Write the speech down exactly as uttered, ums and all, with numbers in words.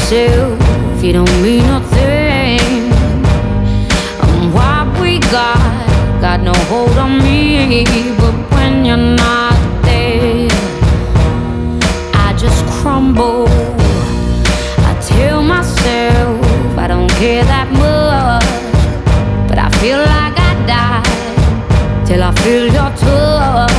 yourself, you don't mean nothing. And what we got, got no hold on me. But when you're not there, I just crumble. I tell myself I don't care that much, but I feel like I die till I feel your touch.